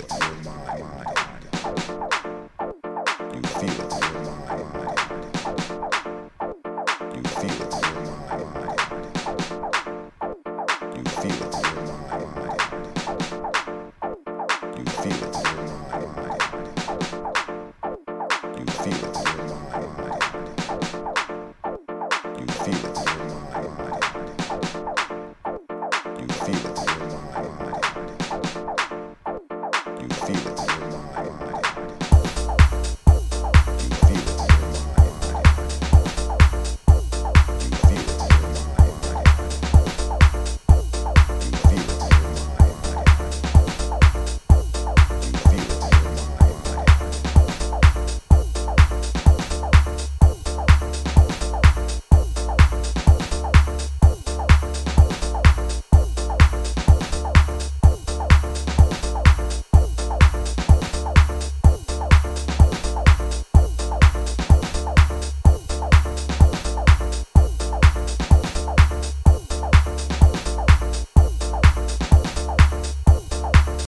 it in your mind. You feel it in your mind. You feel it in your mind. You feel it in your mind. You feel it in your mind.